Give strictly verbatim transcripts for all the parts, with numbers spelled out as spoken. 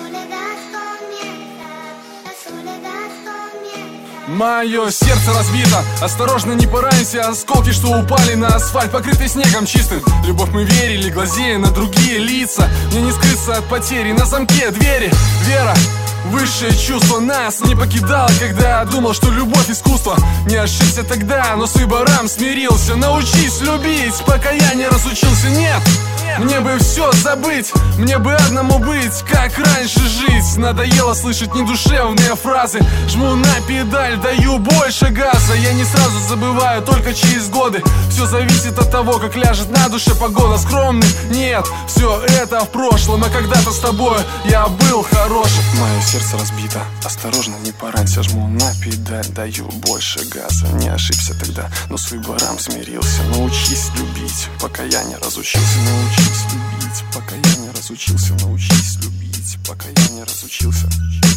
Мое сердце разбито, осторожно, не поранься. Осколки, что упали на асфальт, покрытый снегом чистым. Любовь мы верили, глазея на другие лица. Мне не скрыться от потери, на замке двери. Вера, высшее чувство нас не покидало, когда я думал, что любовь искусство. Не ошибся тогда, но с выбором смирился. Научись любить, пока я не разучился. Нет, мне бы все забыть, мне бы одному быть, как раньше жить. Надоело слышать недушевные фразы. Жму на педаль, даю больше газа. Я не сразу забываю, только через годы. Все зависит от того, как ляжет на душе погода. Скромный, нет, все это в прошлом. А когда-то с тобой я был хорошим. Мое сердце разбито, осторожно, не поранься. Жму на педаль, даю больше газа. Не ошибся тогда, но с выбором смирился. Научись любить, пока я не разучился. Научись любить, пока я не разучился. Научись любить, пока я не разучился.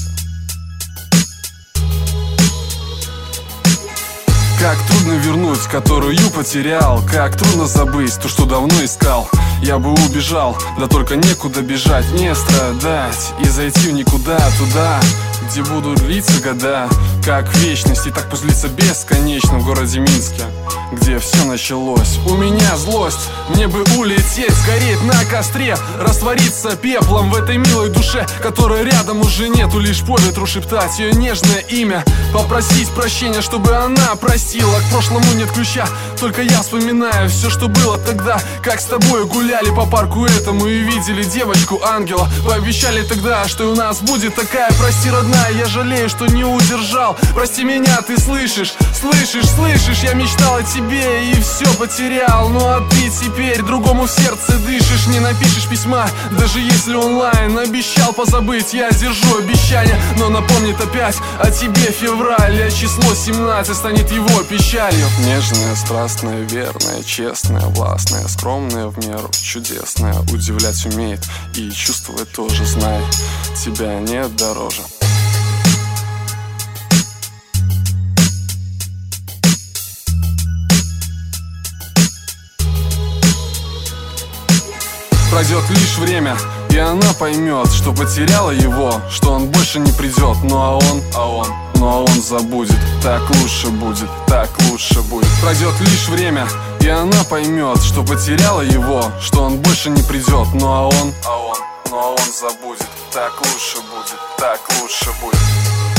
Как трудно вернуть, которую потерял. Как трудно забыть то, что давно искал. Я бы убежал, да только некуда бежать. Не страдать и зайти в никуда, туда, где будут длиться года, как вечность. И так пусть длится бесконечно в городе Минске, где все началось. У меня злость, мне бы улететь, сгореть на костре, раствориться пеплом в этой милой душе, которой рядом уже нету. Лишь по ветру шептать ее нежное имя, попросить прощения, чтобы она простила. К прошлому нет ключа, только я вспоминаю все, что было тогда. Как с тобой гуляли по парку этому и видели девочку-ангела. Пообещали тогда, что у нас будет такая. Прости, родная, я жалею, что не удержал. Прости меня, ты слышишь, слышишь, слышишь. Я мечтал о тебе и все потерял. Ну а ты теперь другому в сердце дышишь. Не напишешь письма, даже если онлайн. Обещал позабыть, я сдержу обещание, но напомнит опять о тебе февраль. А число семнадцать станет его печалью. Нежная, страстная, верная, честная, властная, скромная в меру, чудесная. Удивлять умеет и чувствовать тоже, знай, тебя нет дороже. Пройдет лишь время, и она поймет, что потеряла его, что он больше не придет. Ну а он, а он, ну а он забудет. Так лучше будет, так лучше будет. Пройдет лишь время, и она поймет, что потеряла его, что он больше не придет. Ну а он, а он, ну а он забудет. Так лучше будет, так лучше будет.